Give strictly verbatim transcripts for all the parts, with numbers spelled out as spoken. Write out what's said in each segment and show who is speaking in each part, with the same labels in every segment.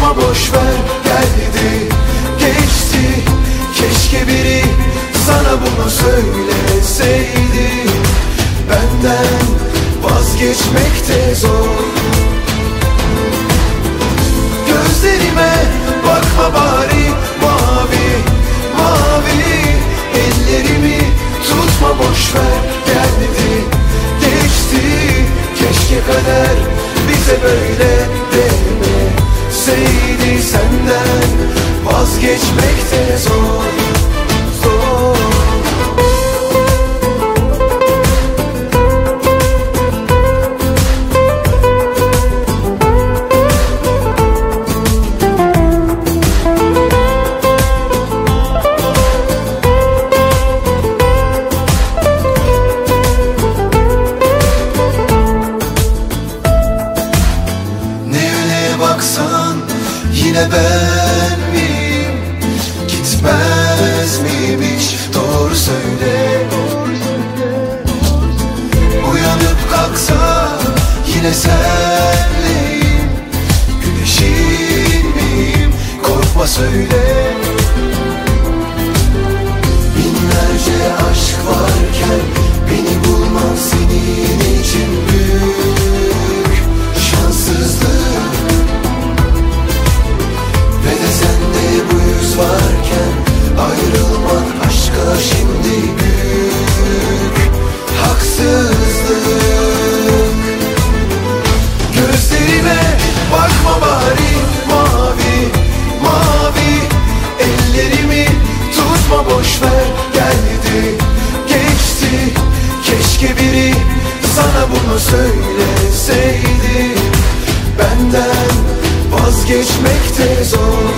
Speaker 1: Tutma boşver, geldi geçti. Keşke biri sana bunu söyleseydi. Benden vazgeçmek de zor. Gözlerime bakma bari, mavi mavi. Ellerimi tutma boşver, geldi geçti. Keşke kader bize böyle demeseydi. Senden vazgeçmek de zor, zor. Baksan yine ben miyim? Gitmez miyim hiç? Doğru söyle. Uyanıp kalksa yine senleyim. Güneşin miyim? Korkma söyle. Binlerce aşk varken beni bulman senin için büyük şanssızlık. Ve de sende bu yüz varken ayrılmak aşka şimdi büyük haksızlık. Gözlerime bakma bari, mavi mavi. Ellerimi tutma boşver, geldi geçti. Keşke biri sana bunu söyleseydi. Benden vazgeçmek de zor.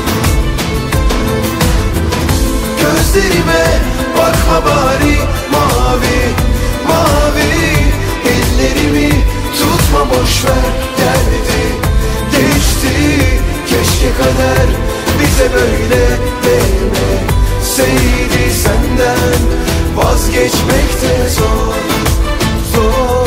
Speaker 1: Gözlerime bakma bari, mavi mavi. Ellerimi tutma boşver, geldi geçti. Keşke kader bize böyle demeseydi. Senden vazgeçmek de zor, zor.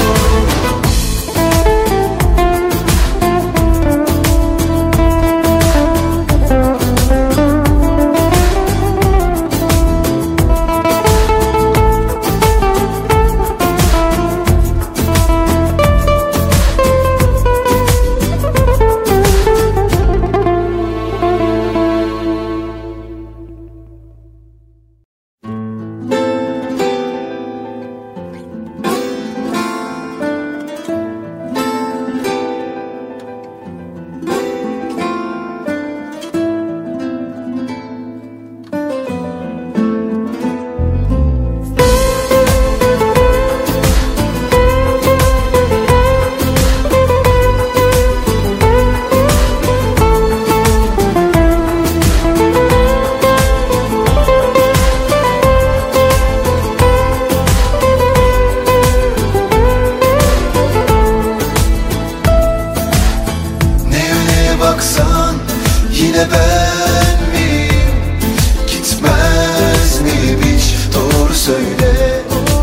Speaker 1: Baksan yine ben miyim? Gitmez miyim hiç? Doğru söyle.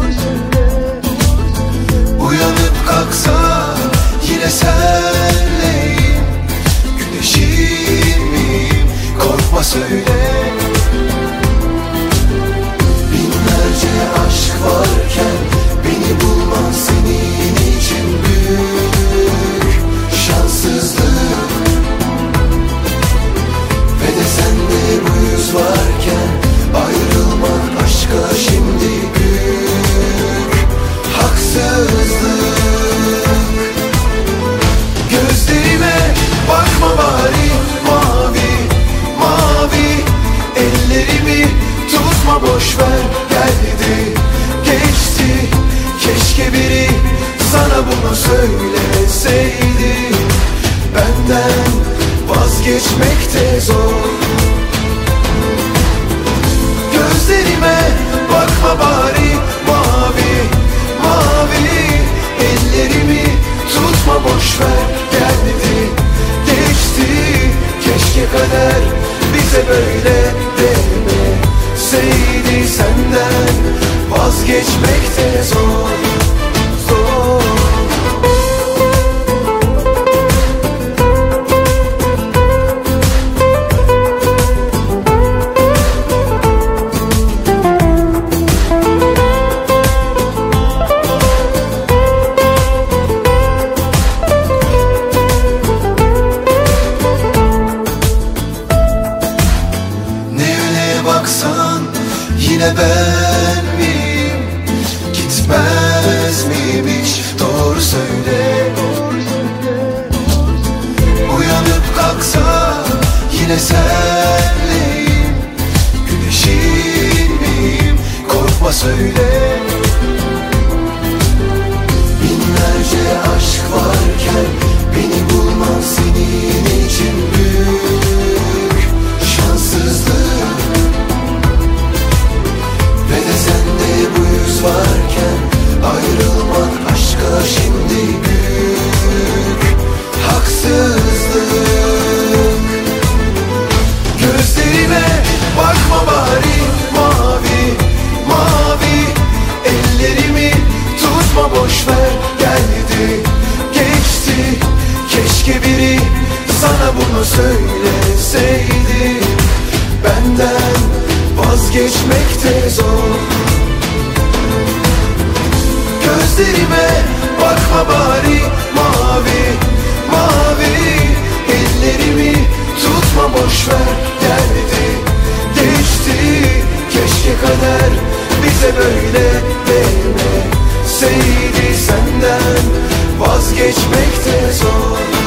Speaker 1: Uyanıp kalksa yine senleyim. Güneşin miyim? Korkma söyle. Binlerce aşk varken beni bulman senin için büyük şanssızlık. Ve de sende bu yüz varken ayrılmak aşka şimdi büyük haksızlık. Gözlerime bakma bari, mavi mavi. Ellerimi tutma boşver, geldi geçti. Keşke biri sana bunu söyleseydi. Benden vazgeçmek de zor. Gözlerime bakma bari, mavi mavi. Ellerimi tutma boşver, geldi geçti. Keşke kader bize böyle demeseydi. Senden vazgeçmek de zor, zor. yine ben miyim? Gitmez miyim hiç? Doğru söyle. Uyanıp kalksa yine senleyim. Güneşin miyim? Korkma söyle. Binlerce aşk varken beni bulman senin için büyük şanssızlık. Ve de sende bu yüz varken ayrılmak aşka şimdi büyük haksızlık. Gözlerime bakma bari, mavi mavi ellerimi tutma, boşver, geldi geçti. Keşke biri sana bunu söyleseydi. Benden vazgeçmek de zor. Gözlerime bakma bari, mavi mavi ellerimi tutma, boşver, geldi geçti. Keşke kader bize böyle demeseydi. Senden vazgeçmek de zor.